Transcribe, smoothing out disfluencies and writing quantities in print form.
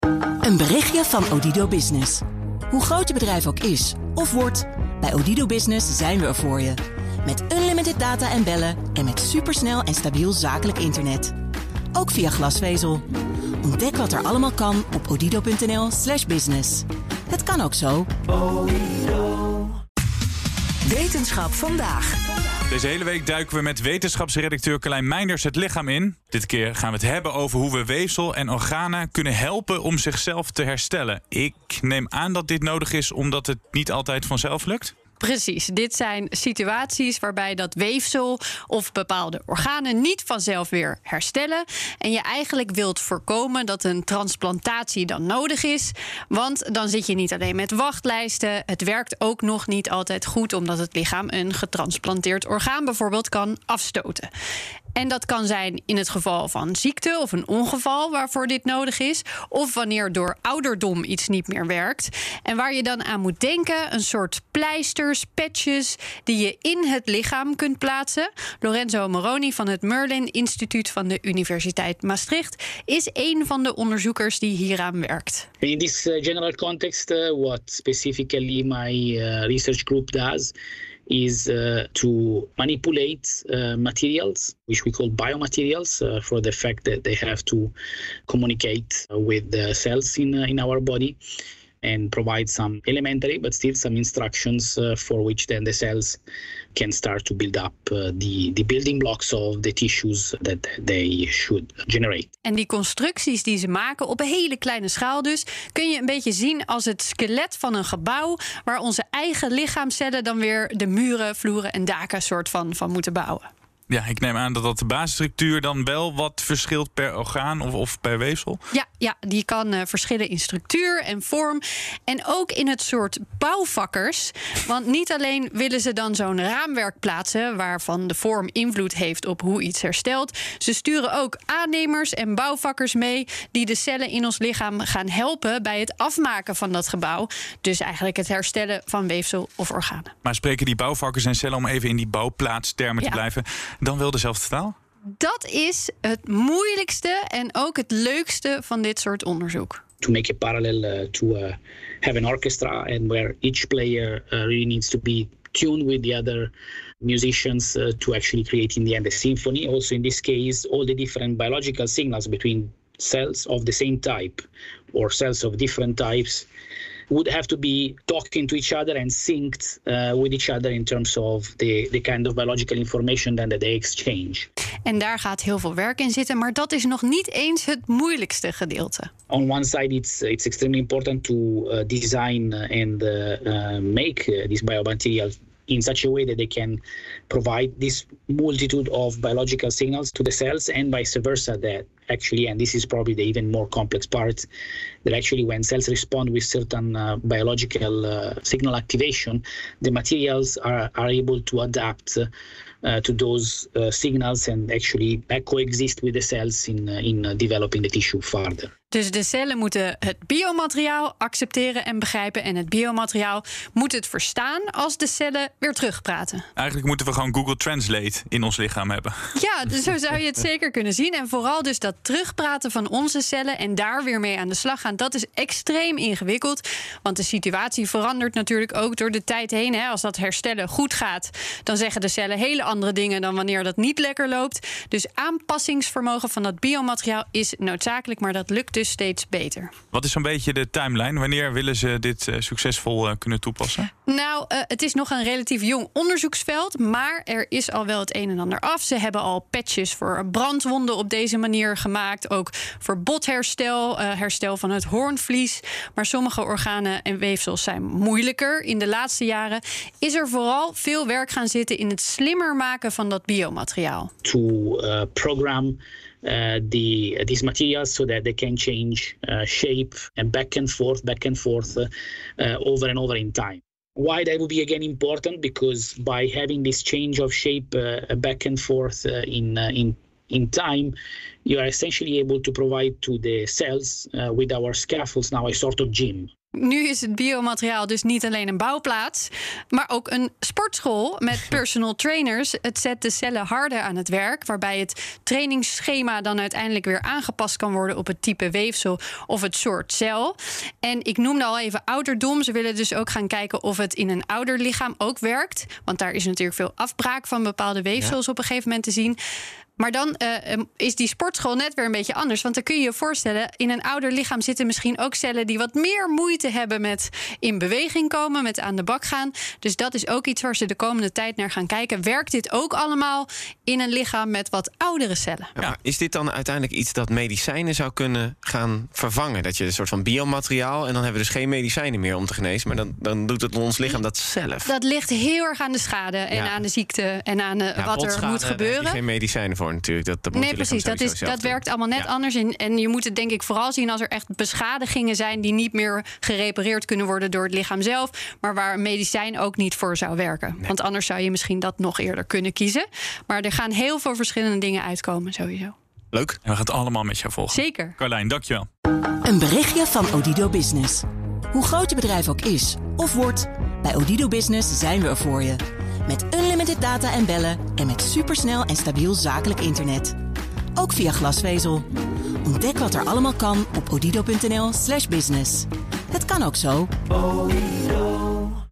Een berichtje van Odido Business. Hoe groot je bedrijf ook is of wordt, bij Odido Business zijn we er voor je. Met unlimited data en bellen en met supersnel en stabiel zakelijk internet. Ook via glasvezel. Ontdek wat er allemaal kan op odido.nl/business. Het kan ook zo. Wetenschap vandaag. Deze hele week duiken we met wetenschapsredacteur Carlijn Meinders het lichaam in. Dit keer gaan we het hebben over hoe we weefsel en organen kunnen helpen om zichzelf te herstellen. Ik neem aan dat dit nodig is omdat het niet altijd vanzelf lukt. Precies, dit zijn situaties waarbij dat weefsel of bepaalde organen niet vanzelf weer herstellen. En je eigenlijk wilt voorkomen dat een transplantatie dan nodig is. Want dan zit je niet alleen met wachtlijsten. Het werkt ook nog niet altijd goed omdat het lichaam een getransplanteerd orgaan bijvoorbeeld kan afstoten. En dat kan zijn in het geval van ziekte of een ongeval waarvoor dit nodig is. Of wanneer door ouderdom iets niet meer werkt. En waar je dan aan moet denken, een soort pleisters, patches die je in het lichaam kunt plaatsen. Lorenzo Moroni van het Merlin Instituut van de Universiteit Maastricht is een van de onderzoekers die hieraan werkt. In this general context, what specifically my research group does is to manipulate materials, which we call biomaterials, for the fact that they have to communicate with the cells in our body and provide some elementary but still some instructions for which then the cells can start to build up the building blocks of the tissues that they should generate. En die constructies die ze maken op een hele kleine schaal dus, kun je een beetje zien als het skelet van een gebouw waar onze eigen lichaamcellen dan weer de muren, vloeren en daken soort van moeten bouwen. Ja, ik neem aan dat de basisstructuur dan wel wat verschilt per orgaan of per weefsel. Ja, die kan verschillen in structuur en vorm. En ook in het soort bouwvakkers. Want niet alleen willen ze dan zo'n raamwerk plaatsen waarvan de vorm invloed heeft op hoe iets herstelt. Ze sturen ook aannemers en bouwvakkers mee die de cellen in ons lichaam gaan helpen bij het afmaken van dat gebouw. Dus eigenlijk het herstellen van weefsel of organen. Maar spreken die bouwvakkers en cellen, om even in die bouwplaatstermen te blijven, dan wel dezelfde taal? Dat is het moeilijkste en ook het leukste van dit soort onderzoek. To make a parallel to have an orchestra and where each player really needs to be tuned with the other musicians to actually create in the end a symphony. Also in this case, all the different biological signals between cells of the same type or cells of different types would have to be talking to each other and synced with each other in terms of the kind of biological information that they exchange. En daar gaat heel veel werk in zitten, maar dat is nog niet eens het moeilijkste gedeelte. On one side, it's extremely important to design and make this biomaterial in such a way that they can provide this multitude of biological signals to the cells and vice versa, that actually, and this is probably the even more complex part, that actually when cells respond with certain biological signal activation, the materials are able to adapt to those signals and actually coexist with the cells in developing the tissue further. Dus de cellen moeten het biomateriaal accepteren en begrijpen. En het biomateriaal moet het verstaan als de cellen weer terugpraten. Eigenlijk moeten we gewoon Google Translate in ons lichaam hebben. Ja, dus zo zou je het zeker kunnen zien. En vooral dus dat terugpraten van onze cellen en daar weer mee aan de slag gaan. Dat is extreem ingewikkeld. Want de situatie verandert natuurlijk ook door de tijd heen. Als dat herstellen goed gaat, dan zeggen de cellen hele andere dingen dan wanneer dat niet lekker loopt. Dus aanpassingsvermogen van dat biomateriaal is noodzakelijk, maar dat lukt dus steeds beter. Wat is zo'n beetje de timeline? Wanneer willen ze dit succesvol kunnen toepassen? Nou, het is nog een relatief jong onderzoeksveld, maar er is al wel het een en ander af. Ze hebben al patches voor brandwonden op deze manier gemaakt. Ook voor botherstel, herstel van het hoornvlies. Maar sommige organen en weefsels zijn moeilijker. In de laatste jaren is er vooral veel werk gaan zitten in het slimmer maken van dat biomateriaal. To program these materials so that they can change shape and back and forth over and over in time. Why that would be again important? Because by having this change of shape back and forth in time, you are essentially able to provide to the cells with our scaffolds now a sort of gym. Nu is het biomateriaal dus niet alleen een bouwplaats, maar ook een sportschool met personal trainers. Het zet de cellen harder aan het werk, waarbij het trainingsschema dan uiteindelijk weer aangepast kan worden op het type weefsel of het soort cel. En ik noemde al even ouderdom. Ze willen dus ook gaan kijken of het in een ouder lichaam ook werkt. Want daar is natuurlijk veel afbraak van bepaalde weefsels op een gegeven moment te zien. Maar dan is die sportschool net weer een beetje anders. Want dan kun je je voorstellen, in een ouder lichaam zitten misschien ook cellen die wat meer moeite hebben met in beweging komen, met aan de bak gaan. Dus dat is ook iets waar ze de komende tijd naar gaan kijken. Werkt dit ook allemaal in een lichaam met wat oudere cellen? Ja, is dit dan uiteindelijk iets dat medicijnen zou kunnen gaan vervangen? Dat je een soort van biomateriaal en dan hebben we dus geen medicijnen meer om te genezen. Maar dan doet het ons lichaam dat zelf. Dat ligt heel erg aan de schade en aan de ziekte en aan wat er moet gebeuren. Daar heb je geen medicijnen voor natuurlijk. Dat moet precies. Dat werkt allemaal net anders. En je moet het denk ik vooral zien als er echt beschadigingen zijn die niet meer gerepareerd kunnen worden door het lichaam zelf, maar waar een medicijn ook niet voor zou werken. Nee. Want anders zou je misschien dat nog eerder kunnen kiezen. Maar er gaan heel veel verschillende dingen uitkomen sowieso. Leuk. En we gaan het allemaal met jou volgen. Zeker. Carlijn, dankjewel. Een berichtje van Odido Business. Hoe groot je bedrijf ook is of wordt, bij Odido Business zijn we er voor je. Met unlimited data en bellen en met supersnel en stabiel zakelijk internet. Ook via glasvezel. Ontdek wat er allemaal kan op odido.nl/business. Het kan ook zo.